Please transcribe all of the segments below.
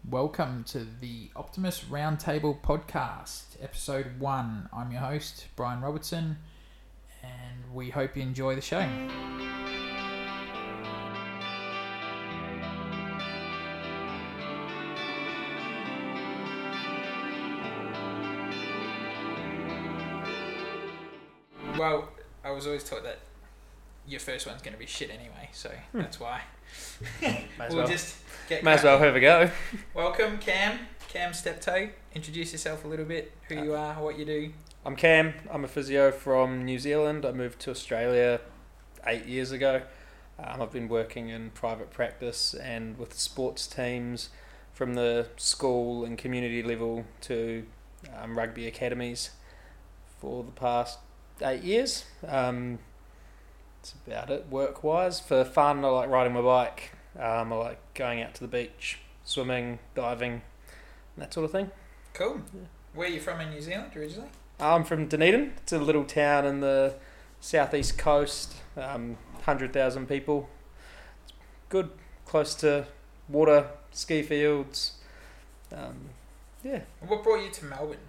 Welcome to the Optimus Roundtable Podcast, Episode 1. I'm your host, Brian Robertson, and we hope you enjoy the show. Well, I was always taught that your first one's going to be shit anyway, so that's why. Just get Might as well have a go. Welcome, Cam Steptoe. Introduce yourself a little bit, who you are, what you do. I'm Cam. I'm a physio from New Zealand. I moved to Australia 8 years ago. I've been working in private practice and with sports teams from the school and community level to rugby academies for the past 8 years. That's about it work-wise. For fun, I like riding my bike. I like going out to the beach, swimming, diving, that sort of thing. Cool. Yeah. Where are you from in New Zealand originally? I'm from Dunedin. It's a little town in the southeast coast, 100,000 people. It's good, close to water, ski fields. Yeah. What brought you to Melbourne?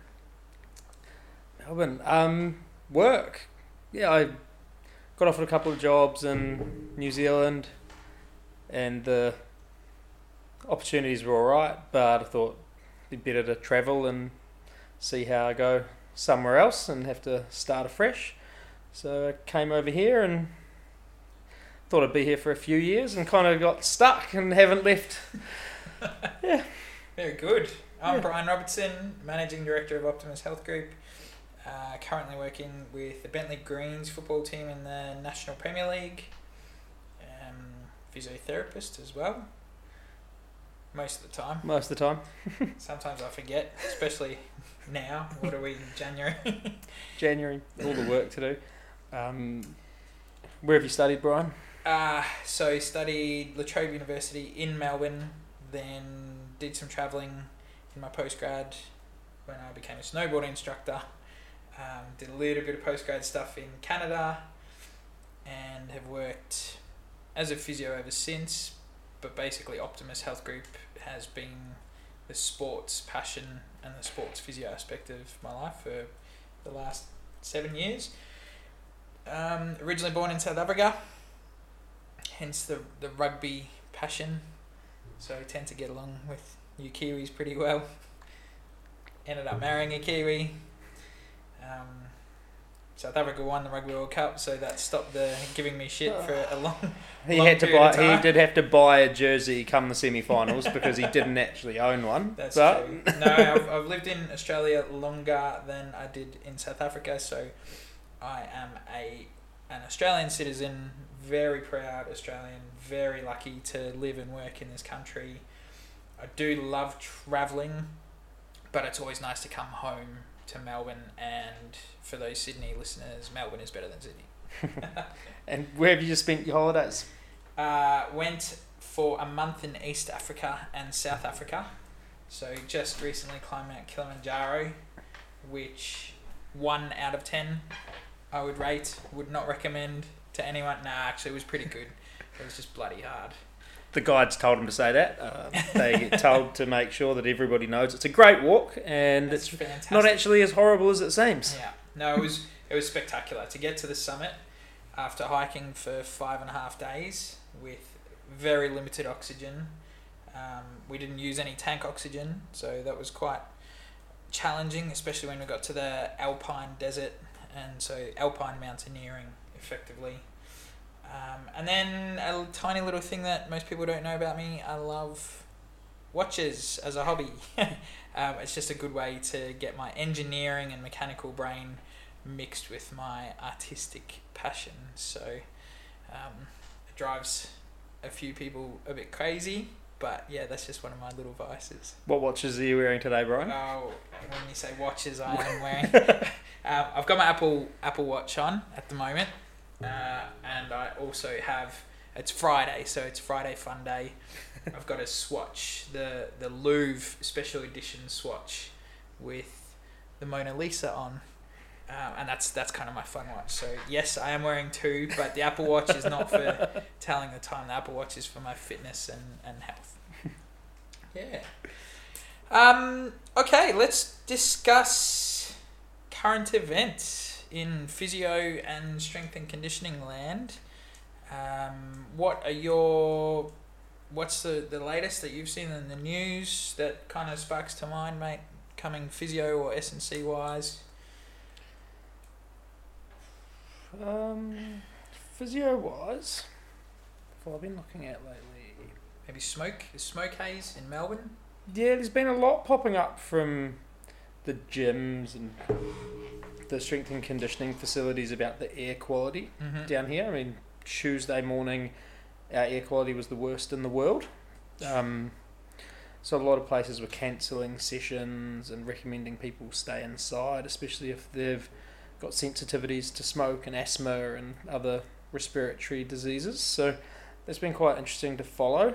Work. Yeah, I got offered a couple of jobs in New Zealand and the opportunities were alright, but I thought it'd be better to travel and see how I go somewhere else and have to start afresh. So I came over here and thought I'd be here for a few years and kind of got stuck and haven't left. Yeah. Very good. I'm Brian Robertson, Managing Director of Optimus Health Group. Currently working with the Bentley Greens football team in the National Premier League. Physiotherapist as well. Most of the time. Sometimes I forget, especially now. What are we in January? January, all the work to do. Where have you studied, Brian? So studied La Trobe University in Melbourne, then did some travelling in my postgrad when I became a snowboarding instructor. Did a little bit of postgrad stuff in Canada and have worked as a physio ever since, but basically Optimus Health Group has been the sports passion and the sports physio aspect of my life for the last 7 years. Originally born in South Africa, hence the rugby passion, so I tend to get along with you Kiwis pretty well. Ended up marrying a Kiwi. South Africa won the Rugby World Cup, so that stopped the giving me shit for a long He did have to buy a jersey come the semi-finals because he didn't actually own one. That's true. No, I've lived in Australia longer than I did in South Africa, so I am an Australian citizen, very proud Australian, very lucky to live and work in this country. I do love travelling, but it's always nice to come home to Melbourne, and for those Sydney listeners, Melbourne is better than Sydney. And where have you just spent your holidays? Went for a month in East Africa and South Africa. So just recently climbed Mount Kilimanjaro, which 1 out of 10 I would rate, would not recommend to anyone. Nah, actually it was pretty good. It was just bloody hard. The guides told them to say that. They get told to make sure that everybody knows it's a great walk and it's fantastic. Not actually as horrible as it seems. Yeah, no, it was spectacular to get to the summit after hiking for 5.5 days with very limited oxygen. We didn't use any tank oxygen, so that was quite challenging, especially when we got to the Alpine desert, and so Alpine mountaineering effectively. And then a tiny little thing that most people don't know about me, I love watches as a hobby. It's just a good way to get my engineering and mechanical brain mixed with my artistic passion. So it drives a few people a bit crazy, but yeah, that's just one of my little vices. What watches are you wearing today, Brian? Oh, when you say watches, I am wearing... I've got my Apple Watch on at the moment. And I also have, it's Friday, so it's Friday fun day. I've got a swatch, the Louvre special edition swatch with the Mona Lisa on, and that's kind of my fun watch. So yes, I am wearing two, but the Apple Watch is not for telling the time. The Apple Watch is for my fitness and health. Yeah. Okay, let's discuss current events in physio and strength and conditioning land. What's the latest that you've seen in the news that kind of sparks to mind, mate, coming physio or S&C wise? Physio wise, what I've been looking at lately. Maybe smoke haze in Melbourne? Yeah, there's been a lot popping up from the gyms and the strength and conditioning facilities about the air quality down here. I mean, Tuesday morning, our air quality was the worst in the world. So a lot of places were cancelling sessions and recommending people stay inside, especially if they've got sensitivities to smoke and asthma and other respiratory diseases. So that's been quite interesting to follow.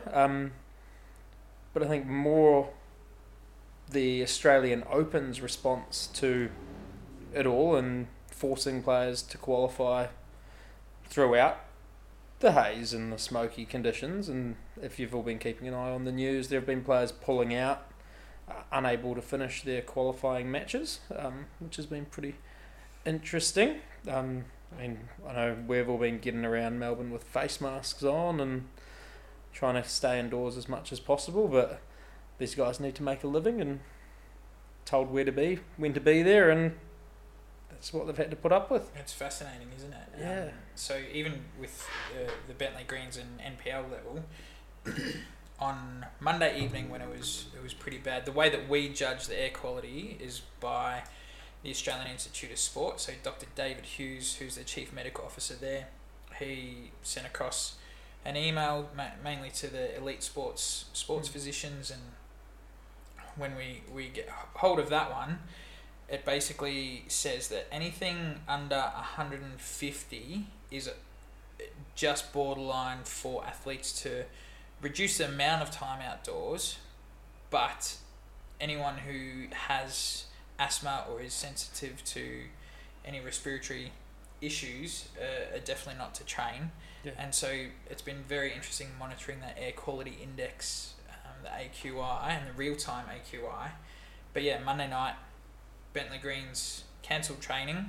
But I think more the Australian Open's response to it all and forcing players to qualify throughout the haze and the smoky conditions. And if you've all been keeping an eye on the news, there have been players pulling out, unable to finish their qualifying matches, which has been pretty interesting. I know we've all been getting around Melbourne with face masks on and trying to stay indoors as much as possible, but these guys need to make a living and told where to be, when to be there, and that's what they've had to put up with. It's fascinating, isn't it? Yeah. So even with the Bentley Greens and NPL level, on Monday evening when it was pretty bad, the way that we judge the air quality is by the Australian Institute of Sport. So Dr. David Hughes, who's the Chief Medical Officer there, he sent across an email mainly to the elite sports physicians, and when we get hold of that one, it basically says that anything under 150 is just borderline for athletes to reduce the amount of time outdoors, but anyone who has asthma or is sensitive to any respiratory issues are definitely not to train. Yeah. And so it's been very interesting monitoring that air quality index, the AQI, and the real-time AQI. But yeah, Monday night, Bentley Greens cancelled training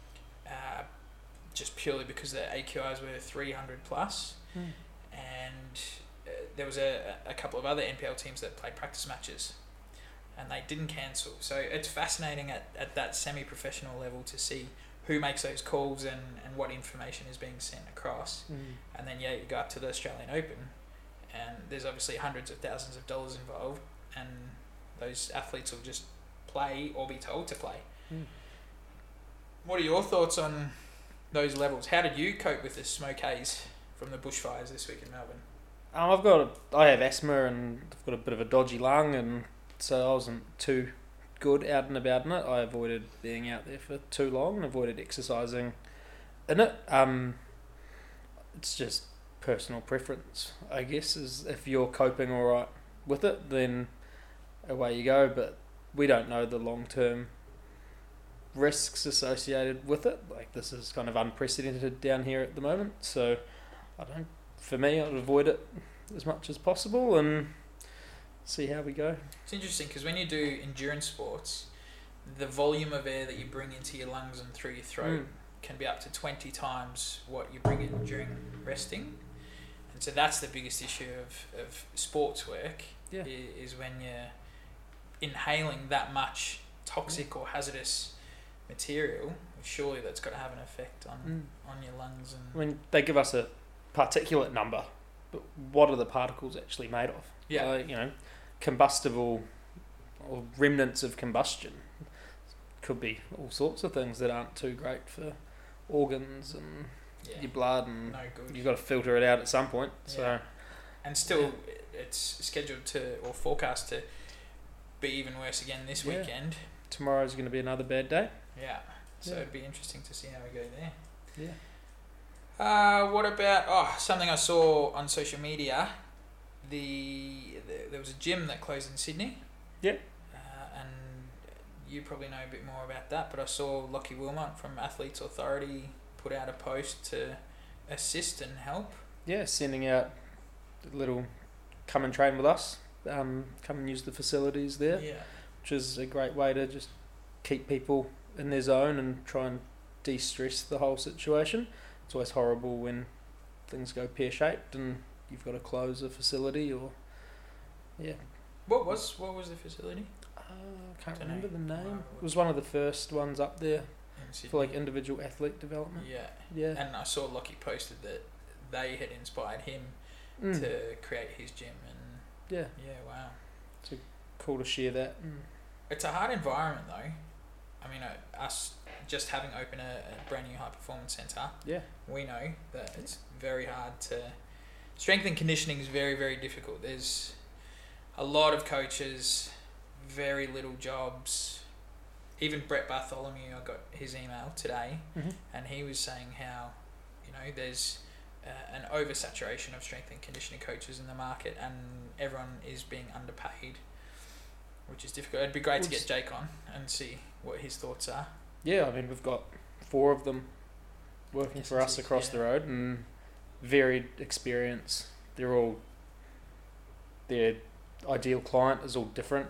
just purely because the AQIs were 300 plus. And there was a couple of other NPL teams that played practice matches and they didn't cancel. So it's fascinating at that semi-professional level to see who makes those calls and what information is being sent across. And then, you go up to the Australian Open and there's obviously hundreds of thousands of dollars involved, and those athletes will just play or be told to play. What are your thoughts on those levels? How did you cope with the smoke haze from the bushfires this week in Melbourne? I have asthma and I've got a bit of a dodgy lung, and so I wasn't too good out and about in it. I avoided being out there for too long and avoided exercising in it. It's just personal preference, I guess, is if you're coping alright with it, then away you go, but we don't know the long-term risks associated with it. Like, this is kind of unprecedented down here at the moment, so for me, I'd avoid it as much as possible and see how we go. It's interesting because when you do endurance sports, the volume of air that you bring into your lungs and through your throat can be up to 20 times what you bring in during resting. And so that's the biggest issue of sports work, is when you're inhaling that much toxic or hazardous material. Surely that's got to have an effect on your lungs. And I mean, they give us a particulate number, but what are the particles actually made of? Combustible or remnants of combustion could be all sorts of things that aren't too great for organs and your blood, and no good. You've got to filter it out at some point. So, and still, it's scheduled or forecast to be even worse again this weekend. Tomorrow's going to be another bad day. So it'd be interesting to see how we go there. What about something I saw on social media? There was a gym that closed in Sydney. And you probably know a bit more about that, but I saw Lockie Wilmot from Athletes Authority put out a post to assist and help. Sending out a little come and train with us come and use the facilities there, Yeah. which is a great way to just keep people in their zone and try and de-stress the whole situation. It's always horrible when things go pear-shaped and you've got to close a facility or What was the facility? I can't Dunno. remember the name. It was one of the first ones up there In Sydney. for like individual athlete development. Yeah. Yeah. And I saw Lockie posted that they had inspired him Mm. to create his gym, and Yeah. wow. Cool to share that. It's a hard environment though. I mean, us just having opened a brand new high performance centre, Yeah. we know that it's very hard to. Strength and conditioning is very, very difficult. There's a lot of coaches, very little jobs. Even Brett Bartholomew, I got his email today, Mm-hmm. and he was saying how, there's an oversaturation of strength and conditioning coaches in the market, and everyone is being underpaid, which is difficult. It'd be great to get Jake on and see what his thoughts are. Yeah, I mean, we've got 4 of them working Yes, for us indeed, across yeah. the road and varied experience. Their ideal client is all different,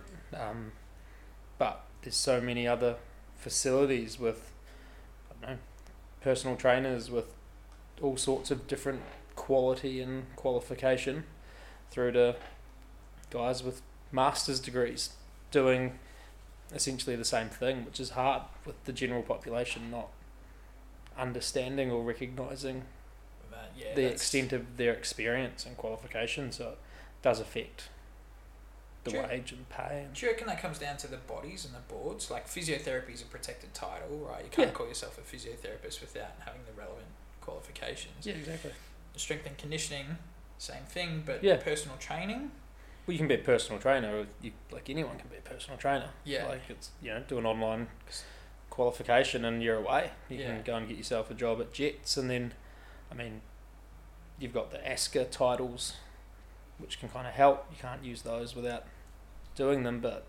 but there's so many other facilities with, I don't know, personal trainers with all sorts of different quality and qualification, through to guys with master's degrees doing essentially the same thing, which is hard with the general population not understanding or recognising the extent of their experience and qualification, so it does affect the Sure. wage and pay. Do you reckon that comes down to the bodies and the boards? Like, physiotherapy is a protected title, right? You can't call yourself a physiotherapist without having the relevant qualifications. Yeah, exactly. Strength and conditioning, same thing, but Yeah. personal training. Well, you can be a personal trainer. Like anyone can be a personal trainer. Yeah. Like it's do an online qualification and you're away. You Yeah. can go and get yourself a job at Jets, and then, I mean, you've got the ASCA titles, which can kind of help. You can't use those without doing them, but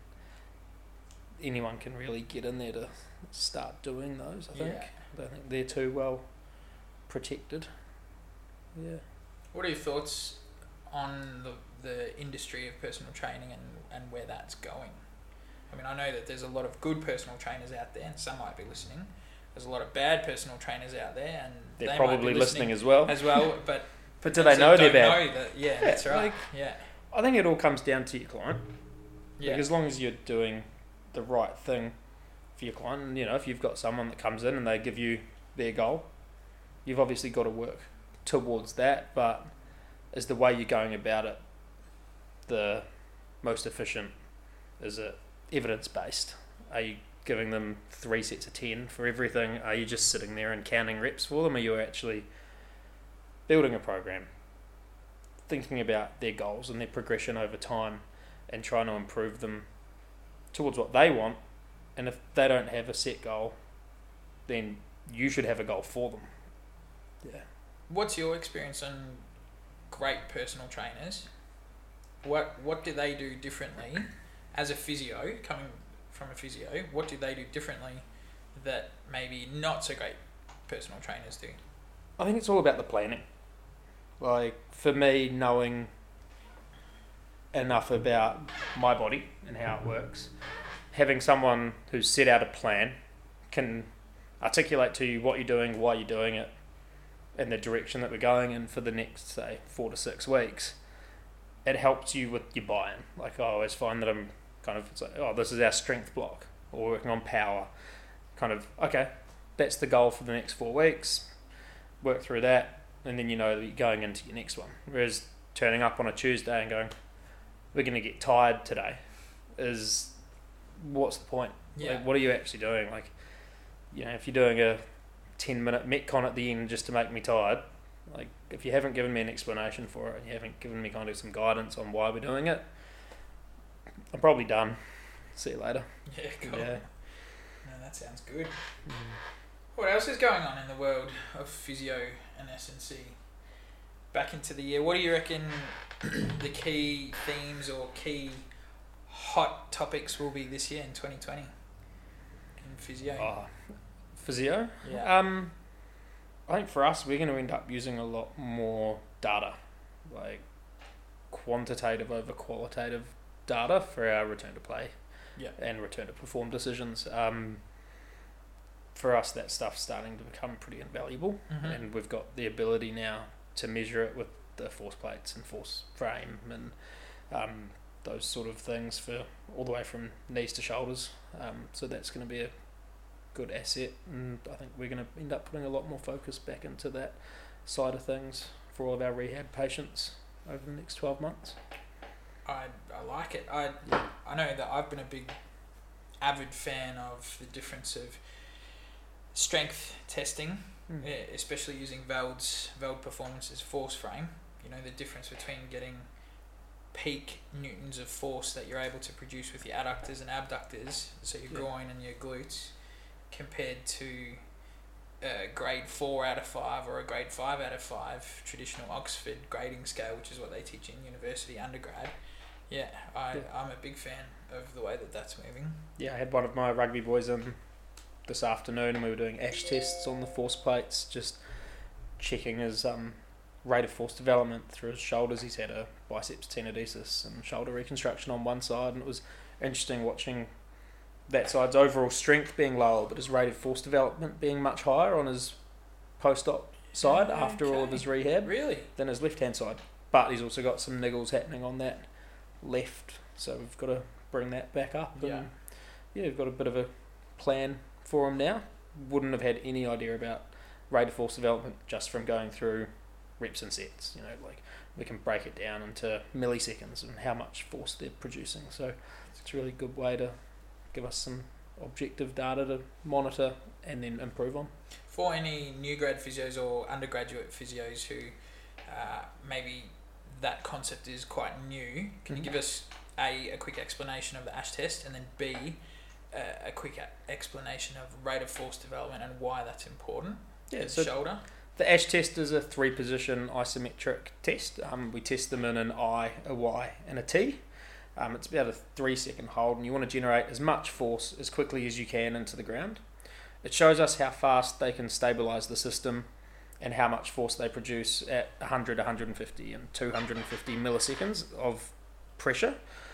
anyone can really get in there to start doing those. I think. Yeah. I don't think they're too well protected. Yeah. What are your thoughts on the industry of personal training and where that's going? I mean, I know that there's a lot of good personal trainers out there, and some might be listening. There's a lot of bad personal trainers out there, and They're they probably might be listening as well. But But do they know they're bad? Know that, yeah, that's right. Like, yeah. I think it all comes down to your client. Yeah. Like, as long as you're doing the right thing for your client, and, if you've got someone that comes in and they give you their goal, you've obviously got to work towards that. But is the way you're going about it the most efficient? Is it evidence-based? Are you giving them 3 sets of 10 for everything? Are you just sitting there and counting reps for them? Are you actually building a program, thinking about their goals and their progression over time, and trying to improve them towards what they want? And if they don't have a set goal, then you should have a goal for them. Yeah. What's your experience on great personal trainers? What do they do differently as a physio, coming from a physio? What do they do differently that maybe not so great personal trainers do? I think it's all about the planning. Like, for me, knowing enough about my body and how it works, having someone who's set out a plan, can articulate to you what you're doing, why you're doing it, and the direction that we're going in for the next, say, 4 to 6 weeks. It helps you with your buy-in. Like, I always find that I'm kind of, it's like, oh, this is our strength block, or we're working on power. Kind of, okay, that's the goal for the next 4 weeks. Work through that, and then you know that you're going into your next one. Whereas turning up on a Tuesday and going, we're going to get tired today, is, what's the point? Yeah. Like, what are you actually doing? Like, if you're doing a 10-minute Metcon at the end just to make me tired, like, if you haven't given me an explanation for it, and you haven't given me kind of some guidance on why we're doing it, I'm probably done. See you later. Yeah, cool. Yeah. No, that sounds good. What else is going on in the world of physio and S&C? Back into the year, what do you reckon the key themes or key hot topics will be this year in 2020 in physio? Oh, physio? Yeah. I think for us, we're going to end up using a lot more data. Like, quantitative over qualitative data for our return to play and return to perform decisions. For us, that stuff's starting to become pretty invaluable, and we've got the ability now to measure it with the force plates and force frame and those sort of things for all the way from knees to shoulders. So that's going to be a good asset, and I think we're going to end up putting a lot more focus back into that side of things for all of our rehab patients over the next 12 months. I like it. I know that I've been a big avid fan of the difference of strength testing, especially using Veld Performance's force frame. You know, the difference between getting peak newtons of force that you're able to produce with your adductors and abductors, so your groin and your glutes, compared to a grade 4 out of 5 or a grade 5 out of 5 traditional Oxford grading scale, which is what they teach in university undergrad. I'm a big fan of the way that that's moving. I had one of my rugby boys in this afternoon, and we were doing ASH tests on the force plates, just checking his rate of force development through his shoulders. He's had a biceps tenodesis and shoulder reconstruction on one side, and it was interesting watching that side's overall strength being lower, but his rate of force development being much higher on his post-op side after all of his rehab than his left-hand side. But he's also got some niggles happening on that left, so we've got to bring that back up. And we've got a bit of a plan for him now. Wouldn't have had any idea about rate of force development just from going through reps and sets. You know, like we can break it down into milliseconds and how much force they're producing. So it's a really good way to give us some objective data to monitor and then improve on. For any new grad physios or undergraduate physios who maybe that concept is quite new, can you give us a quick explanation of the ASH test, and then B, a quick explanation of rate of force development and why that's important? So shoulder. The ASH test is a 3-position isometric test. We test them in an I, a Y, and a T. It's about a 3-second hold, and you want to generate as much force as quickly as you can into the ground. It shows us how fast they can stabilise the system and how much force they produce at 100, 150 and 250 milliseconds of pressure.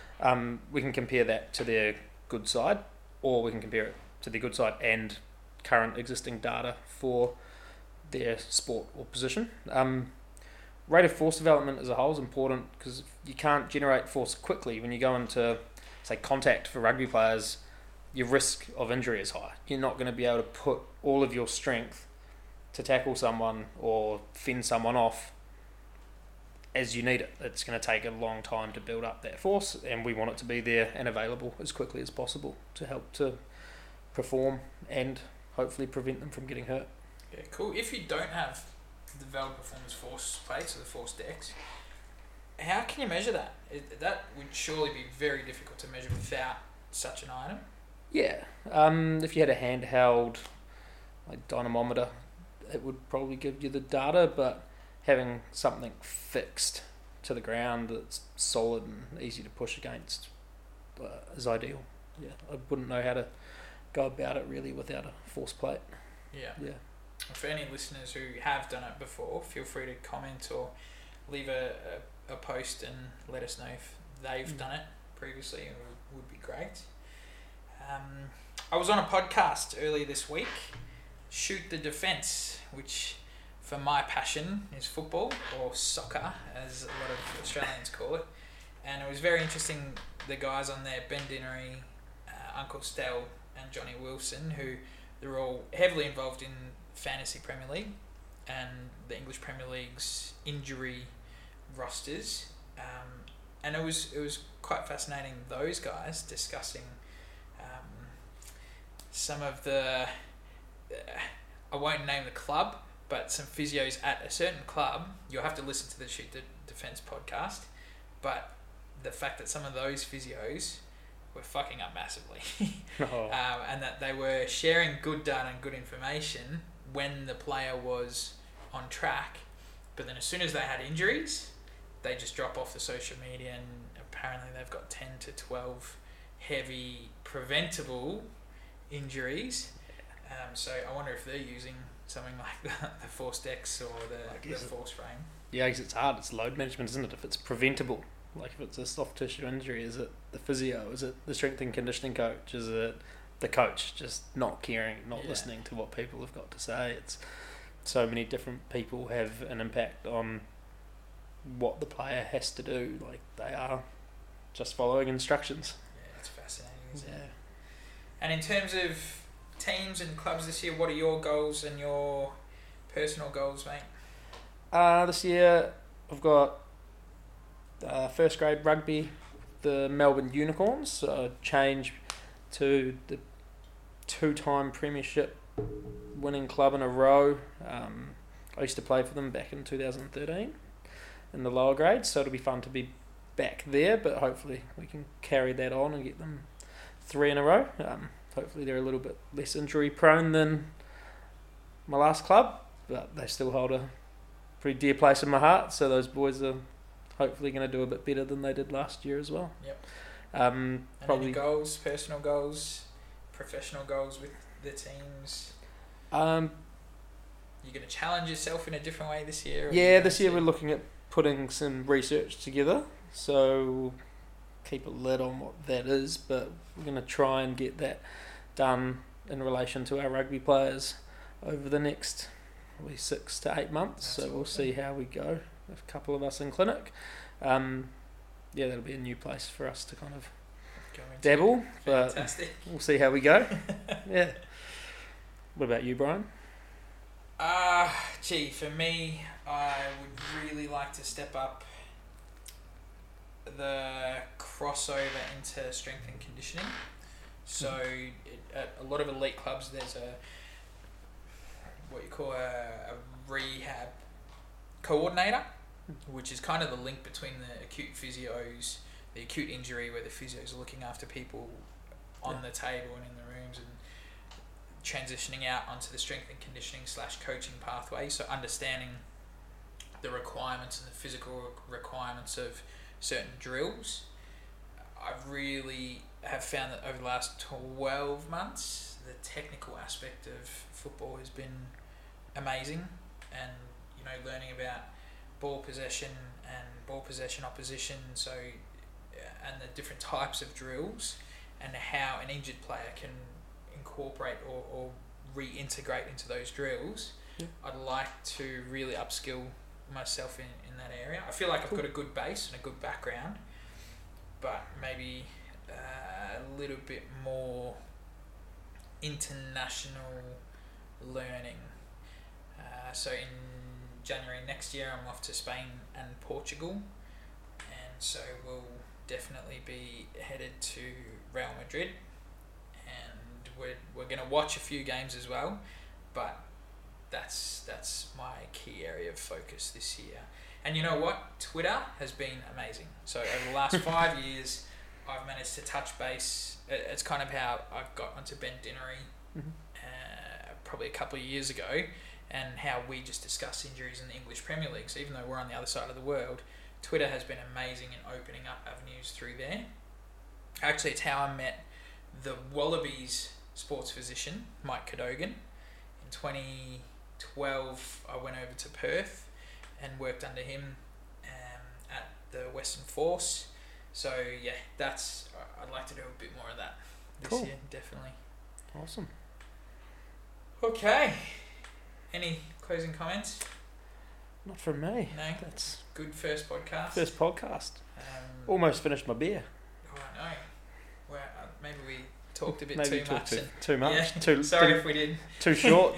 We can compare that to their good side, or we can compare it to the good side and current existing data for their sport or position. Rate of force development as a whole is important because you can't generate force quickly. When you go into, say, contact for rugby players, your risk of injury is high. You're not going to be able to put all of your strength to tackle someone or fend someone off as you need it. It's going to take a long time to build up that force, and we want it to be there and available as quickly as possible to help to perform and hopefully prevent them from getting hurt. Yeah, cool. If you don't have the Veld Performance force plates or the force decks, how can you measure that? That would surely be very difficult to measure without such an item. Yeah. If you had a handheld like dynamometer, it would probably give you the data, but having something fixed to the ground that's solid and easy to push against is ideal. Yeah, I wouldn't know how to go about it really without a force plate. Yeah. For any listeners who have done it before, feel free to comment or leave a post and let us know if they've done it previously. It would be great. I was on a podcast earlier this week, Shoot the Defence, which for my passion is football, or soccer as a lot of Australians call it. And it was very interesting, the guys on there, Ben Dinnery, Uncle Stell and Johnny Wilson, who they're all heavily involved in Fantasy Premier League and the English Premier League's injury rosters. And it was quite fascinating, those guys discussing some of the... I won't name the club, but some physios at a certain club. You'll have to listen to the Shoot the Defence podcast. But the fact that some of those physios were fucking up massively. And that they were sharing good data and good information when the player was on track. But then as soon as they had injuries, they just drop off the social media, and apparently they've got 10 to 12 heavy preventable injuries. So I wonder if they're using something like the Force Dex or the Force Frame. Yeah, because it's hard. It's load management, isn't it? If it's preventable, Like if it's a soft tissue injury, is it the physio? Is it the strength and conditioning coach? Is it the coach just not caring, not listening to what people have got to say? It's so many different people have an impact on what the player has to do. Like they are just following instructions. Yeah, it's fascinating, isn't Yeah. it? And in terms of teams and clubs this year, what are your goals and your personal goals, mate? This year I've got first grade rugby, the Melbourne Unicorns, so change to the 2-time premiership winning club in a row. I used to play for them back in 2013 in the lower grades, so it'll be fun to be back there, but hopefully we can carry that on and get them 3 in a row. Hopefully they're a little bit less injury prone than my last club, but they still hold a pretty dear place in my heart, so those boys are hopefully going to do a bit better than they did last year as well. Yep. And any goals, personal goals, professional goals with the teams? You're going to challenge yourself in a different way this year? Yeah, this year we're looking at putting some research together, so we'll keep a lid on what that is, but we're going to try and get that done in relation to our rugby players over the next probably 6 to 8 months. That's so we'll awesome. see how we go. A couple of us in clinic. Yeah, that'll be a new place for us to kind of dabble, but Fantastic. we'll see how we go. Yeah. What about you, Brian? For me, I would really like to step up the crossover into strength and conditioning. So at a lot of elite clubs, there's what you call a rehab coordinator, which is kind of the link between the acute physios, the acute injury where the physios are looking after people on the table and in the rooms, and transitioning out onto the strength and conditioning / coaching pathway. So understanding the requirements and the physical requirements of certain drills. I've really have found that over the last 12 months, the technical aspect of football has been amazing, and learning about ball possession and ball possession opposition, and the different types of drills and how an injured player can incorporate or reintegrate into those drills. I'd like to really upskill myself in that area. I feel like I've got a good base and a good background, but maybe a little bit more international learning. So in January next year, I'm off to Spain and Portugal, and so we'll definitely be headed to Real Madrid, and we're going to watch a few games as well, but that's my key area of focus this year. And you know what? Twitter has been amazing. So over the last 5 years, I've managed to touch base. It's kind of how I got onto Ben Dinnery probably a couple of years ago, and how we just discuss injuries in the English Premier League. So even though we're on the other side of the world, Twitter has been amazing in opening up avenues through there. Actually, it's how I met the Wallabies sports physician, Mike Cadogan. In 2012, I went over to Perth and worked under him at the Western Force. So yeah, I'd like to do a bit more of that this year, definitely. Awesome. Okay. Any closing comments? Not from me. No. That's good first podcast. First podcast. Almost finished my beer. Oh, I know. Well, maybe we talked a bit Maybe too much. Too much. Yeah. Sorry if we did. Too short.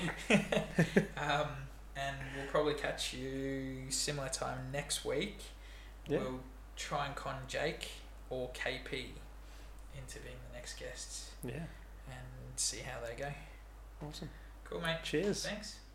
And we'll probably catch you similar time next week. Yeah. We'll try and con Jake or KP into being the next guests. Yeah. And see how they go. Awesome. Cool, mate. Cheers. Thanks.